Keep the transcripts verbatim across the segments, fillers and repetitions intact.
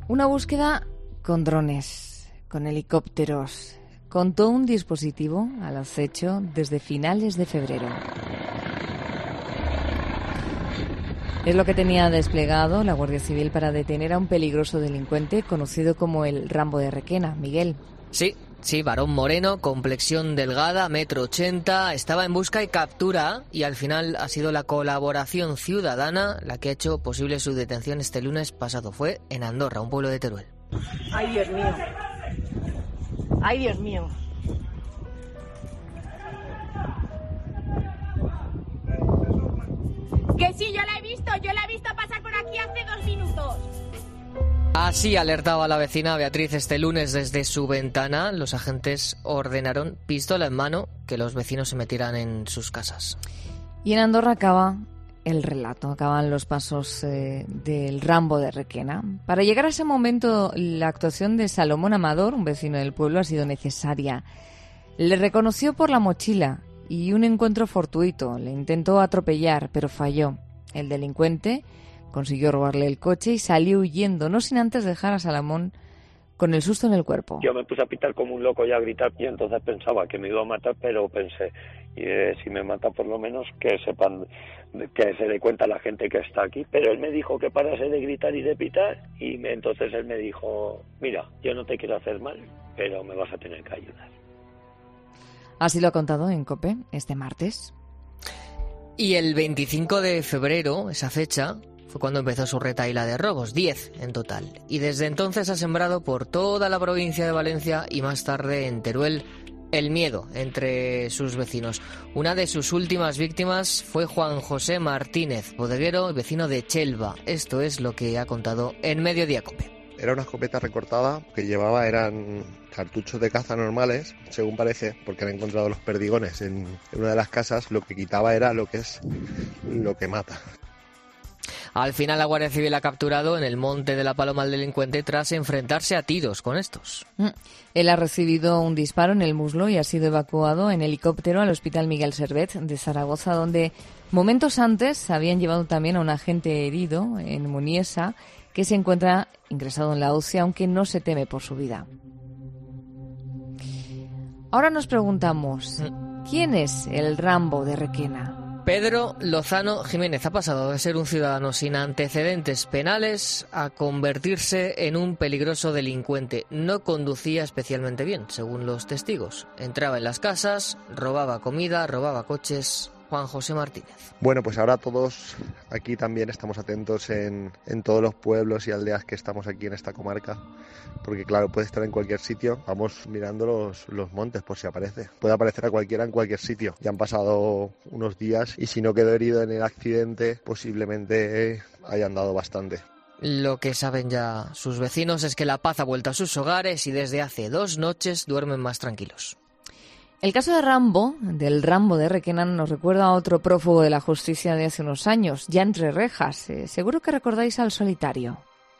Una búsqueda con drones, con helicópteros, con todo un dispositivo al acecho desde finales de febrero. Es lo que tenía desplegado la Guardia Civil para detener a un peligroso delincuente conocido como el Rambo de Requena. Miguel. Sí, sí, varón moreno, complexión delgada, metro ochenta, estaba en busca y captura y al final ha sido la colaboración ciudadana la que ha hecho posible su detención este lunes pasado. Fue en Andorra, un pueblo de Teruel. Ay, Dios mío. Ay, Dios mío. Que sí, yo la he visto, yo la he visto pasar por aquí hace dos minutos. Así alertaba la vecina Beatriz este lunes desde su ventana. Los agentes ordenaron, pistola en mano, que los vecinos se metieran en sus casas. Y en Andorra acaba el relato, acaban los pasos eh, del Rambo de Requena. Para llegar a ese momento, la actuación de Salomón Amador, un vecino del pueblo, ha sido necesaria. Le reconoció por la mochila y un encuentro fortuito. Le intentó atropellar, pero falló. El delincuente consiguió robarle el coche y salió huyendo, no sin antes dejar a Salomón con el susto en el cuerpo. Yo me puse a pitar como un loco y a gritar, y entonces pensaba que me iba a matar, pero pensé, y eh, si me mata por lo menos que sepan, que se dé cuenta la gente que está aquí. Pero él me dijo que parase de gritar y de pitar, y me, entonces él me dijo, mira, yo no te quiero hacer mal, pero me vas a tener que ayudar. Así lo ha contado en COPE este martes. Y el veinticinco de febrero, esa fecha, fue cuando empezó su retahíla de robos, diez en total. Y desde entonces ha sembrado por toda la provincia de Valencia y más tarde en Teruel el miedo entre sus vecinos. Una de sus últimas víctimas fue Juan José Martínez, bodeguero y vecino de Chelva. Esto es lo que ha contado en Mediodía COPE. Era una escopeta recortada que llevaba, eran cartuchos de caza normales, según parece, porque han encontrado los perdigones en, en una de las casas. Lo que quitaba era lo que es lo que mata. Al final la Guardia Civil ha capturado en el Monte de la Paloma al delincuente tras enfrentarse a tiros con estos. Él ha recibido un disparo en el muslo y ha sido evacuado en helicóptero al Hospital Miguel Servet de Zaragoza, donde momentos antes habían llevado también a un agente herido en Muniesa, que se encuentra ingresado en la U C I, aunque no se teme por su vida. Ahora nos preguntamos, ¿quién es el Rambo de Requena? Pedro Lozano Jiménez ha pasado de ser un ciudadano sin antecedentes penales a convertirse en un peligroso delincuente. No conducía especialmente bien, según los testigos. Entraba en las casas, robaba comida, robaba coches. Juan José Martínez. Bueno, pues ahora todos aquí también estamos atentos en, en todos los pueblos y aldeas que estamos aquí en esta comarca, porque claro, puede estar en cualquier sitio. Vamos mirando los, los montes por si aparece. Puede aparecer a cualquiera en cualquier sitio. Ya han pasado unos días y si no quedó herido en el accidente, posiblemente haya andado bastante. Lo que saben ya sus vecinos es que la paz ha vuelto a sus hogares y desde hace dos noches duermen más tranquilos. El caso de Rambo, del Rambo de Requena, nos recuerda a otro prófugo de la justicia de hace unos años, ya entre rejas. Eh, seguro que recordáis al Solitario.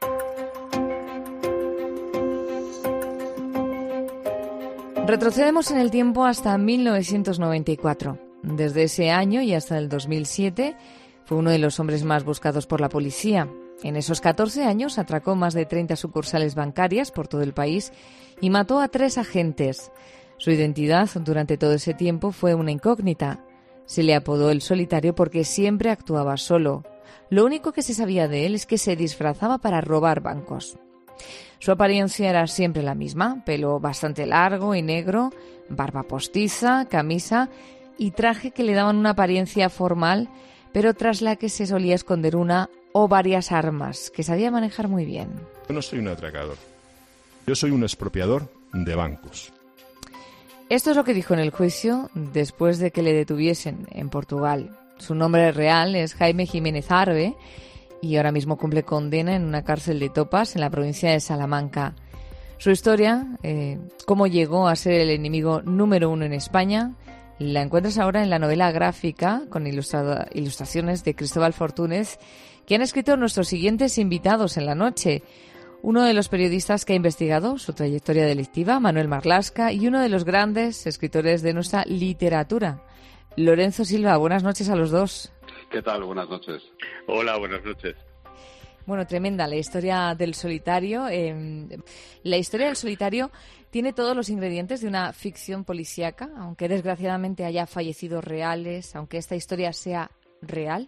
Retrocedemos en el tiempo hasta mil novecientos noventa y cuatro. Desde ese año y hasta el dos mil siete fue uno de los hombres más buscados por la policía. En esos catorce años atracó más de treinta sucursales bancarias por todo el país y mató a tres agentes. Su identidad durante todo ese tiempo fue una incógnita. Se le apodó el Solitario porque siempre actuaba solo. Lo único que se sabía de él es que se disfrazaba para robar bancos. Su apariencia era siempre la misma, pelo bastante largo y negro, barba postiza, camisa y traje que le daban una apariencia formal, pero tras la que se solía esconder una o varias armas, que sabía manejar muy bien. Yo no soy un atracador. Yo soy un expropiador de bancos. Esto es lo que dijo en el juicio después de que le detuviesen en Portugal. Su nombre real es Jaime Jiménez Arbe y ahora mismo cumple condena en una cárcel de Topas en la provincia de Salamanca. Su historia, eh, cómo llegó a ser el enemigo número uno en España, la encuentras ahora en la novela gráfica con ilustrado, ilustraciones de Cristóbal Fortúnez, que han escrito nuestros siguientes invitados en la noche. Uno de los periodistas que ha investigado su trayectoria delictiva, Manuel Marlasca, y uno de los grandes escritores de nuestra literatura, Lorenzo Silva. Buenas noches a los dos. ¿Qué tal? Buenas noches. Hola, buenas noches. Bueno, tremenda la historia del solitario. Eh, la historia del solitario tiene todos los ingredientes de una ficción policíaca, aunque desgraciadamente haya fallecidos reales, aunque esta historia sea real.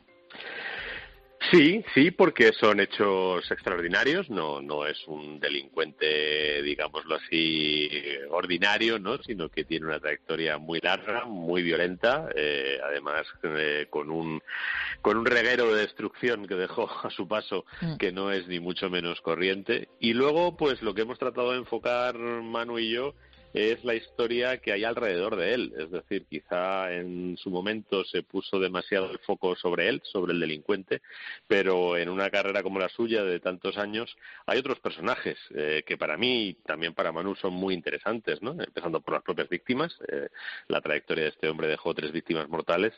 Sí, sí, porque son hechos extraordinarios, no no es un delincuente, digámoslo así, ordinario, ¿no? Sino que tiene una trayectoria muy larga, muy violenta, eh, además eh, con un con un reguero de destrucción que dejó a su paso, mm. que no es ni mucho menos corriente. Y luego, pues lo que hemos tratado de enfocar Manu y yo es la historia que hay alrededor de él, es decir, quizá en su momento se puso demasiado el foco sobre él, sobre el delincuente, pero en una carrera como la suya de tantos años hay otros personajes eh, que para mí y también para Manu son muy interesantes, ¿no? Empezando por las propias víctimas, eh, la trayectoria de este hombre dejó tres víctimas mortales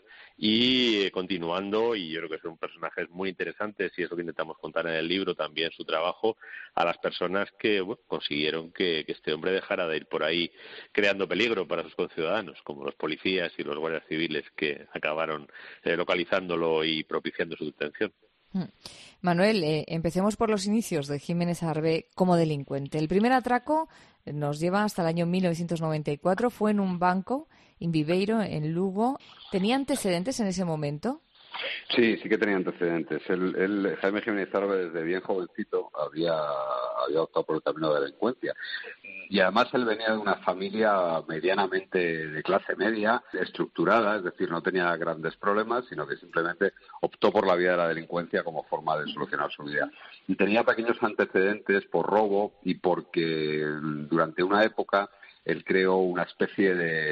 y eh, continuando, y yo creo que son personajes muy interesantes y es lo que intentamos contar en el libro, también su trabajo a las personas que bueno, consiguieron que, que este hombre dejara de ir por ahí creando peligro para sus conciudadanos, como los policías y los guardias civiles que acabaron eh, localizándolo y propiciando su detención. Manuel, eh, empecemos por los inicios de Jiménez Arbe como delincuente. El primer atraco nos lleva hasta el año mil novecientos noventa y cuatro, fue en un banco en Viveiro, en Lugo. ¿Tenía antecedentes en ese momento? Sí, sí que tenía antecedentes. El, el Jaime Jiménez Arbe, desde bien jovencito, había, había optado por el camino de la delincuencia. Y además él venía de una familia medianamente de clase media, estructurada, es decir, no tenía grandes problemas, sino que simplemente optó por la vía de la delincuencia como forma de solucionar su vida. Y tenía pequeños antecedentes por robo y porque durante una época él creó una especie de,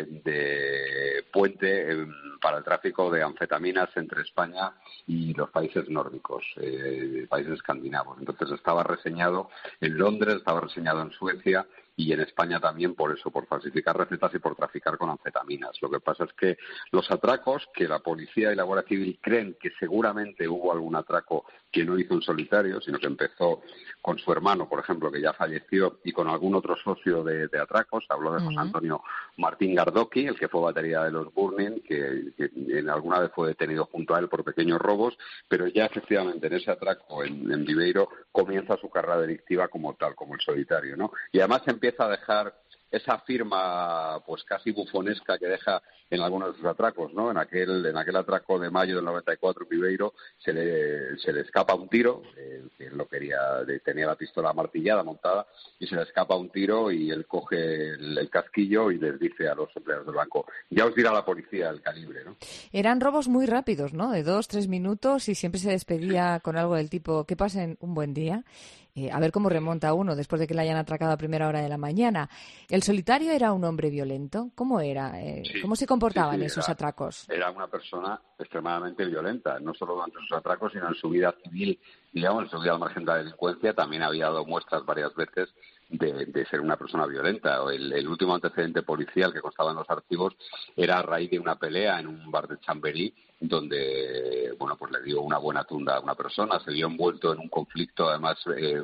de puente eh, para el tráfico de anfetaminas entre España y los países nórdicos, eh, países escandinavos. Entonces estaba reseñado en Londres, estaba reseñado en Suecia y en España también por eso, por falsificar recetas y por traficar con anfetaminas. Lo que pasa es que los atracos, que la policía y la Guardia Civil creen que seguramente hubo algún atraco que no hizo un solitario, sino que empezó con su hermano, por ejemplo, que ya falleció, y con algún otro socio de, de atracos. Habló de José uh-huh. Antonio Martín Gardoqui, el que fue batería de los Burning, que, que en alguna vez fue detenido junto a él por pequeños robos, pero ya efectivamente en ese atraco en, en Viveiro comienza su carrera delictiva como tal, como el solitario, ¿no? Y además empieza a dejar esa firma pues casi bufonesca que deja en algunos de sus atracos, ¿no? En aquel en aquel atraco de mayo del noventa y cuatro en Viveiro se le se le escapa un tiro, eh, que él lo quería, tenía la pistola amartillada montada y se le escapa un tiro y él coge el, el casquillo y les dice a los empleados del banco: ya os dirá la policía el calibre, ¿no? Eran robos muy rápidos, ¿no? De dos, tres minutos y siempre se despedía con algo del tipo: que pasen un buen día. Eh, a ver cómo remonta uno después de que le hayan atracado a primera hora de la mañana. ¿El solitario era un hombre violento? ¿Cómo era? Eh, sí, ¿Cómo se comportaba sí, sí, en esos era, atracos? Era una persona extremadamente violenta, no solo durante sus atracos, sino en su vida civil, digamos, en su vida al margen de la delincuencia. También había dado muestras varias veces de, de ser una persona violenta. El, el último antecedente policial que constaba en los archivos era a raíz de una pelea en un bar de Chamberí, donde, bueno, pues le dio una buena tunda a una persona, se vio envuelto en un conflicto, además, eh,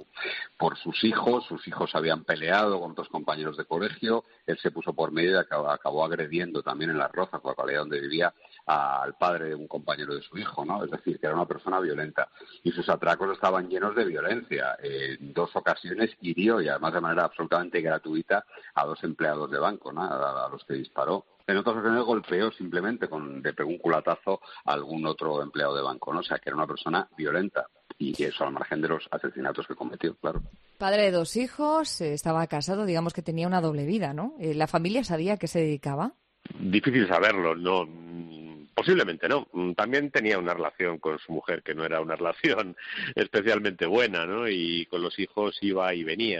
por sus hijos, sus hijos habían peleado con otros compañeros de colegio, él se puso por medio y acabó, acabó agrediendo también en Las Rozas, la localidad donde vivía, a, al padre de un compañero de su hijo, ¿no? Es decir, que era una persona violenta. Y sus atracos estaban llenos de violencia. Eh, en dos ocasiones hirió, y además de manera absolutamente gratuita, a dos empleados de banco, ¿no? A, a los que disparó. En otras ocasiones golpeó simplemente, con, le pegó un culatazo a algún otro empleado de banco, ¿no? O sea, que era una persona violenta. Y eso al margen de los asesinatos que cometió, claro. Padre de dos hijos, eh, estaba casado, digamos que tenía una doble vida, ¿no? Eh, ¿La familia sabía a qué se dedicaba? Difícil saberlo, no. Posiblemente no. También tenía una relación con su mujer que no era una relación especialmente buena, ¿no? Y con los hijos iba y venía.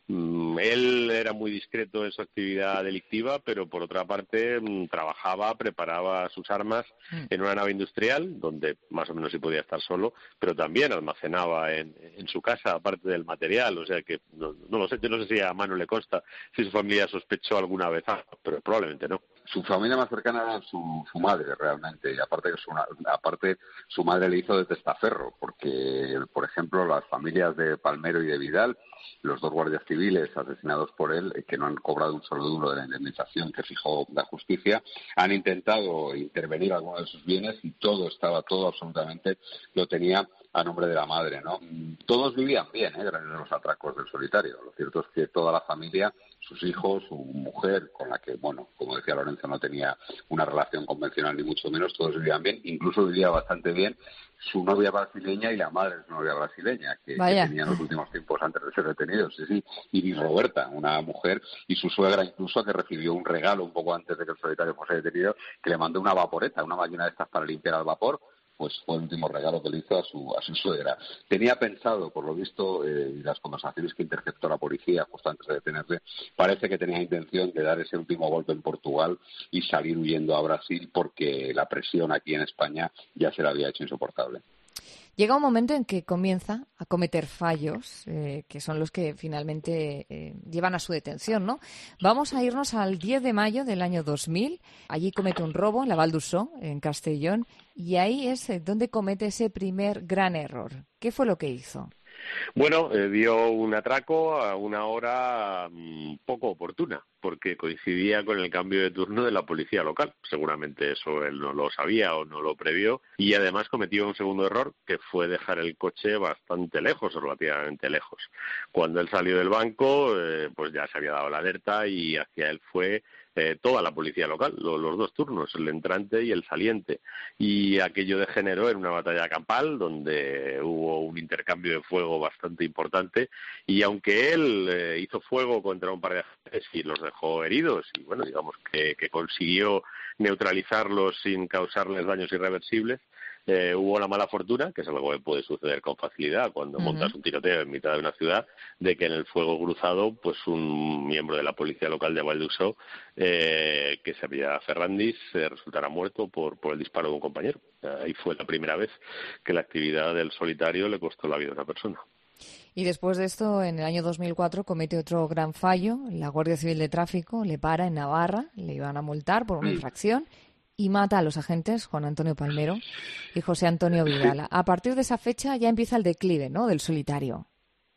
Él era muy discreto en su actividad delictiva, pero por otra parte trabajaba, preparaba sus armas en una nave industrial, donde más o menos sí podía estar solo, pero también almacenaba en, en su casa, aparte del material. O sea que no, no lo sé, yo no sé si a Manu le consta si su familia sospechó alguna vez, pero probablemente no. su familia más cercana era su, su madre realmente, y aparte que su, aparte su madre le hizo de testaferro, porque, por ejemplo, las familias de Palmero y de Vidal, los dos guardias civiles asesinados por él, que no han cobrado un solo duro de la indemnización que fijó la justicia, han intentado intervenir algunos de sus bienes y todo estaba, todo absolutamente lo tenía a nombre de la madre, ¿no? Todos vivían bien, ¿eh? Gracias a los atracos del Solitario. Lo cierto es que toda la familia, sus hijos, su mujer, con la que, bueno, como decía Lorenzo, no tenía una relación convencional ni mucho menos, todos vivían bien, incluso vivía bastante bien su novia brasileña y la madre de su novia brasileña, que, que tenía en los últimos tiempos antes de ser detenidos, sí, sí, Iris Roberta, una mujer, y su suegra incluso, que recibió un regalo un poco antes de que el Solitario fuese detenido, que le mandó una vaporeta, una máquina de estas para limpiar al vapor, pues fue el último regalo que le hizo a su, a su suegra. Tenía pensado, por lo visto, eh, y las conversaciones que interceptó la policía justo antes de detenerse, parece que tenía intención de dar ese último golpe en Portugal y salir huyendo a Brasil porque la presión aquí en España ya se la había hecho insoportable. Llega un momento en que comienza a cometer fallos, eh, que son los que finalmente eh, llevan a su detención, ¿no? Vamos a irnos al diez de mayo del año dos mil. Allí comete un robo en la Val d'Ursó, en Castellón, y ahí es donde comete ese primer gran error. ¿Qué fue lo que hizo? Bueno, eh, dio un atraco a una hora um, poco oportuna, porque coincidía con el cambio de turno de la policía local. Seguramente eso él no lo sabía o no lo previó. Y además cometió un segundo error, que fue dejar el coche bastante lejos, relativamente lejos. Cuando él salió del banco, eh, pues ya se había dado la alerta y hacia él fue Eh, toda la policía local, lo, los dos turnos, el entrante y el saliente. Y aquello degeneró en una batalla campal donde hubo un intercambio de fuego bastante importante y aunque él eh, hizo fuego contra un par de agentes y los dejó heridos y bueno, digamos que, que consiguió neutralizarlos sin causarles daños irreversibles, Eh, hubo la mala fortuna, que es algo que puede suceder con facilidad cuando uh-huh. montas un tiroteo en mitad de una ciudad, de que en el fuego cruzado, pues un miembro de la policía local de Val d'Ursó, eh, que se apellidaba Ferrandis, eh, resultara muerto por, por el disparo de un compañero. Ahí fue la primera vez que la actividad del Solitario le costó la vida a una persona. Y después de esto, en el año dos mil cuatro, comete otro gran fallo. La Guardia Civil de Tráfico le para en Navarra, le iban a multar por una infracción y mata a los agentes Juan Antonio Palmero y José Antonio Vidal. A partir de esa fecha ya empieza el declive, ¿no?, del Solitario.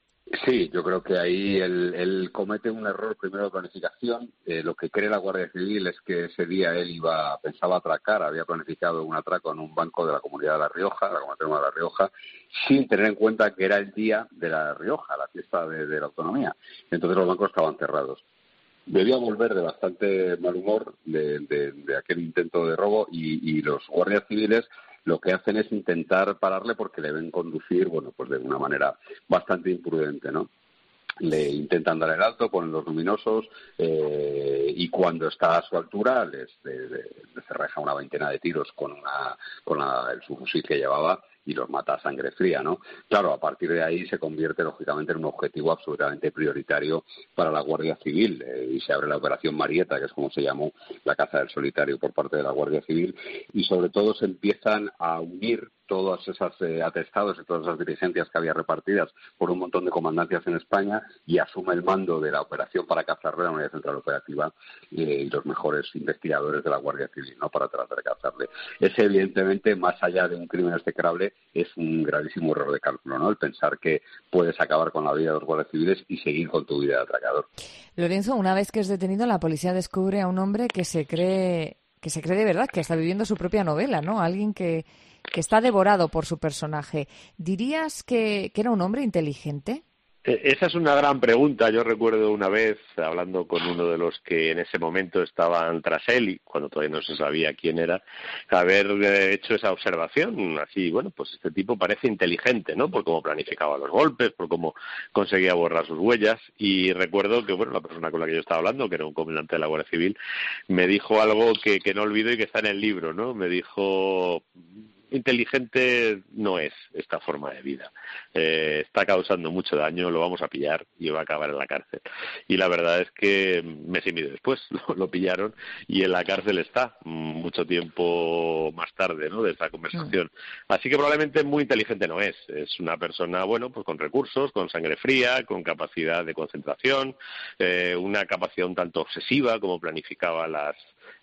Sí, yo creo que ahí él, él comete un error primero de planificación. Eh, lo que cree la Guardia Civil es que ese día él iba pensaba atracar, había planificado un atraco en un banco de la Comunidad de La Rioja, la Comunidad de La Rioja, sin tener en cuenta que era el día de La Rioja, la fiesta de, de la autonomía. Entonces los bancos estaban cerrados. Debía volver de bastante mal humor de, de, de aquel intento de robo y, y los guardias civiles lo que hacen es intentar pararle porque le ven conducir, bueno, pues de una manera bastante imprudente, ¿no? Le intentan dar el alto, ponen los luminosos eh, y cuando está a su altura les, les, les cerreja una veintena de tiros con, una, con la, el subfusil que llevaba y los mata a sangre fría, ¿no? Claro, a partir de ahí se convierte, lógicamente, en un objetivo absolutamente prioritario para la Guardia Civil eh, y se abre la Operación Marieta, que es como se llamó la caza del Solitario por parte de la Guardia Civil, y sobre todo se empiezan a unir todas esas eh, atestados y todas esas diligencias que había repartidas por un montón de comandancias en España y asume el mando de la operación para cazarle la unidad central operativa eh, y los mejores investigadores de la Guardia Civil, ¿no?, para tratar de cazarle. Es evidentemente, más allá de un crimen execrable, es un gravísimo error de cálculo, ¿no?, el pensar que puedes acabar con la vida de los guardias civiles y seguir con tu vida de atracador. Lorenzo, una vez que es detenido, la policía descubre a un hombre que se cree que se cree de verdad que está viviendo su propia novela, ¿no? Alguien que, que está devorado por su personaje. ¿Dirías que, que era un hombre inteligente? Esa es una gran pregunta. Yo recuerdo una vez hablando con uno de los que en ese momento estaban tras él, y cuando todavía no se sabía quién era, haber hecho esa observación. Así, bueno, pues este tipo parece inteligente, ¿no?, por cómo planificaba los golpes, por cómo conseguía borrar sus huellas. Y recuerdo que, bueno, la persona con la que yo estaba hablando, que era un comandante de la Guardia Civil, me dijo algo que, que no olvido y que está en el libro, ¿no? Me dijo: inteligente no es esta forma de vida, eh, está causando mucho daño, lo vamos a pillar y va a acabar en la cárcel. Y la verdad es que mes y medio después lo, lo pillaron y en la cárcel está, mucho tiempo más tarde, ¿no?, de esta conversación. Así que probablemente muy inteligente no es, es una persona, bueno, pues con recursos, con sangre fría, con capacidad de concentración, eh, una capacidad un tanto obsesiva, como planificaba las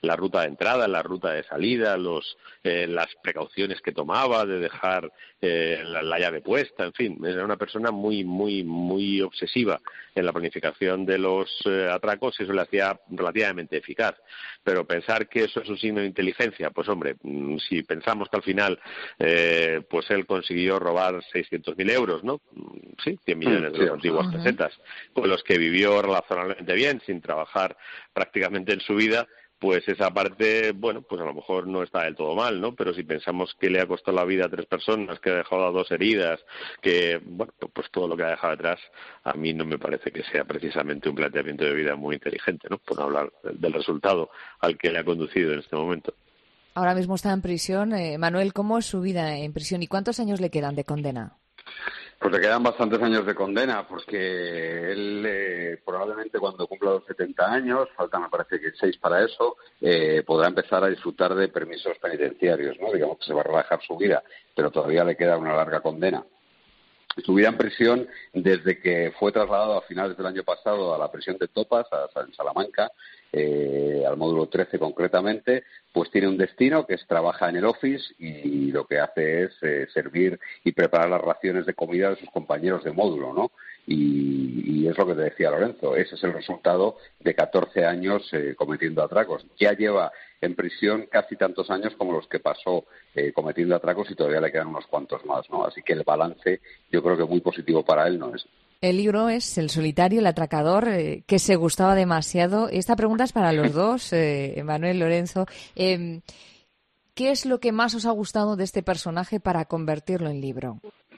la ruta de entrada, la ruta de salida, los eh, las precauciones que tomaba de dejar eh, la, la llave puesta, en fin, era una persona muy, muy, muy obsesiva en la planificación de los eh, atracos, y eso le hacía relativamente eficaz. Pero pensar que eso es un signo de inteligencia, pues hombre, si pensamos que al final eh, pues él consiguió robar seiscientos mil euros, ¿no? Sí, cien millones de las antiguas pesetas, con los que vivió razonablemente bien, sin trabajar prácticamente en su vida, pues esa parte, bueno, pues a lo mejor no está del todo mal, ¿no? Pero si pensamos que le ha costado la vida a tres personas, que ha dejado a dos heridas, que, bueno, pues todo lo que ha dejado detrás, a mí no me parece que sea precisamente un planteamiento de vida muy inteligente, ¿no? Por hablar del resultado al que le ha conducido en este momento. Ahora mismo está en prisión. Eh, Manuel, ¿cómo es su vida en prisión y cuántos años le quedan de condena? Pues le quedan bastantes años de condena, porque él eh, probablemente cuando cumpla los setenta años, faltan me parece que seis para eso, eh, podrá empezar a disfrutar de permisos penitenciarios, ¿no? Digamos que se va a relajar su vida, pero todavía le queda una larga condena. Su vida en prisión, desde que fue trasladado a finales del año pasado a la prisión de Topas, a, en Salamanca, eh, al módulo trece concretamente, pues tiene un destino que es trabaja en el office y lo que hace es eh, servir y preparar las raciones de comida de sus compañeros de módulo, ¿no? Y, y es lo que te decía Lorenzo, ese es el resultado de catorce años eh, cometiendo atracos. Ya lleva en prisión casi tantos años como los que pasó eh, cometiendo atracos y todavía le quedan unos cuantos más, ¿no? Así que el balance yo creo que muy positivo para él no es. El libro es El solitario, el atracador, eh, que se gustaba demasiado. Esta pregunta es para los dos, eh, Manuel, Lorenzo. Eh, ¿Qué es lo que más os ha gustado de este personaje para convertirlo en libro?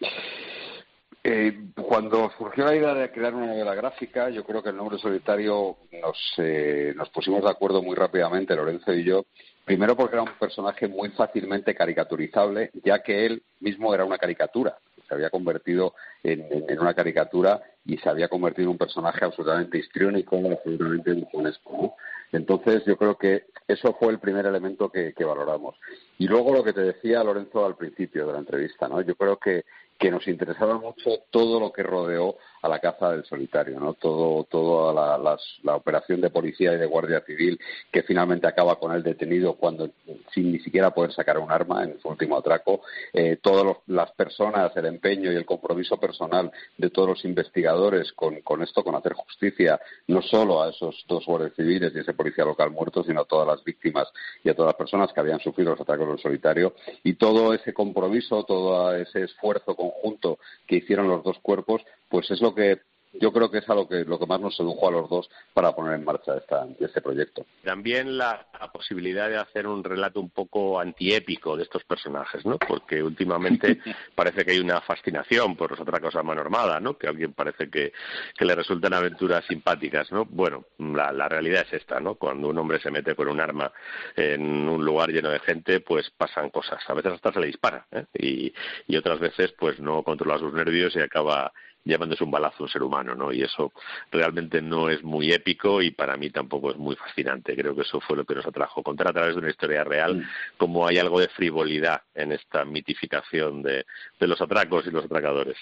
Eh, cuando surgió la idea de crear una novela gráfica, yo creo que el nombre solitario nos, eh, nos pusimos de acuerdo muy rápidamente, Lorenzo y yo. Primero porque era un personaje muy fácilmente caricaturizable, ya que él mismo era una caricatura. Se había convertido en, en, en una caricatura y se había convertido en un personaje absolutamente histriónico, absolutamente bufonesco, ¿no? Entonces yo creo que eso fue el primer elemento que, que valoramos. Y luego lo que te decía Lorenzo al principio de la entrevista, ¿no? Yo creo que que nos interesaba mucho todo lo que rodeó a la caza del solitario, ¿no? Todo, toda la, las, la operación de policía y de guardia civil que finalmente acaba con él detenido cuando sin ni siquiera poder sacar un arma en su último atraco. Eh, todas las personas, el empeño y el compromiso personal de todos los investigadores con, con esto, con hacer justicia, no solo a esos dos guardias civiles y ese policía local muerto, sino a todas las víctimas y a todas las personas que habían sufrido los atracos del solitario. Y todo ese compromiso, todo ese esfuerzo conjunto que hicieron los dos cuerpos, pues es lo que yo creo que es a lo que lo que más nos sedujo a los dos para poner en marcha esta, este proyecto. También la, la posibilidad de hacer un relato un poco antiépico de estos personajes, ¿no? Porque últimamente parece que hay una fascinación por los atracos a mano armada, ¿no? Que a alguien parece que, que le resultan aventuras simpáticas, ¿no? Bueno, la, la realidad es esta, ¿no? Cuando un hombre se mete con un arma en un lugar lleno de gente, pues pasan cosas. A veces hasta se le dispara, ¿eh? Y, y otras veces, pues no controla sus nervios y acaba llamándose un balazo a un ser humano, ¿no? Y eso realmente no es muy épico y para mí tampoco es muy fascinante. Creo que eso fue lo que nos atrajo, contar a través de una historia real cómo hay algo de frivolidad en esta mitificación de, de los atracos y los atracadores.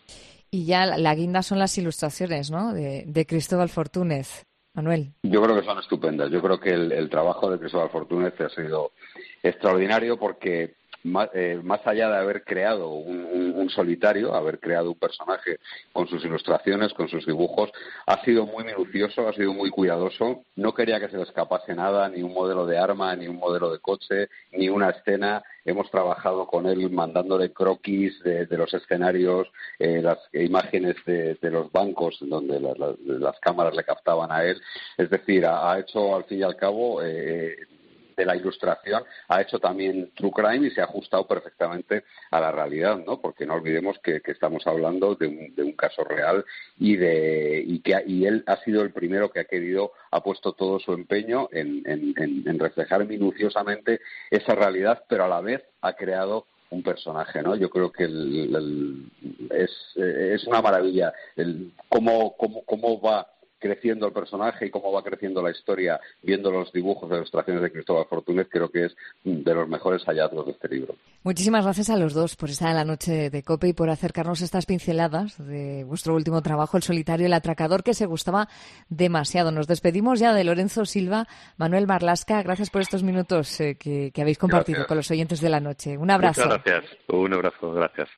Y ya la, la guinda son las ilustraciones, ¿no?, de, de Cristóbal Fortúnez. Manuel. Yo creo que son estupendas. Yo creo que el, el trabajo de Cristóbal Fortúnez ha sido extraordinario porque Más, eh, más allá de haber creado un, un, un solitario, haber creado un personaje con sus ilustraciones, con sus dibujos, ha sido muy minucioso, ha sido muy cuidadoso. No quería que se le escapase nada, ni un modelo de arma, ni un modelo de coche, ni una escena. Hemos trabajado con él mandándole croquis de, de los escenarios, eh, las imágenes de, de los bancos donde la, la, las cámaras le captaban a él. Es decir, ha, ha hecho al fin y al cabo eh, de la ilustración, ha hecho también True Crime y se ha ajustado perfectamente a la realidad, ¿no? Porque no olvidemos que, que estamos hablando de un, de un caso real y de y que y él ha sido el primero que ha querido, ha puesto todo su empeño en, en, en, en reflejar minuciosamente esa realidad, pero a la vez ha creado un personaje, ¿no? Yo creo que el, el, es, es una maravilla el cómo, cómo, cómo va creciendo el personaje y cómo va creciendo la historia, viendo los dibujos de ilustraciones de Cristóbal Fortunet, creo que es de los mejores hallazgos de este libro. Muchísimas gracias a los dos por estar en la noche de COPE y por acercarnos estas pinceladas de vuestro último trabajo, El solitario, el atracador, que se gustaba demasiado. Nos despedimos ya de Lorenzo Silva. Manuel Marlasca, gracias por estos minutos eh, que, que habéis compartido Gracias. con los oyentes de la noche. Un abrazo. Muchas gracias. Un abrazo. Gracias.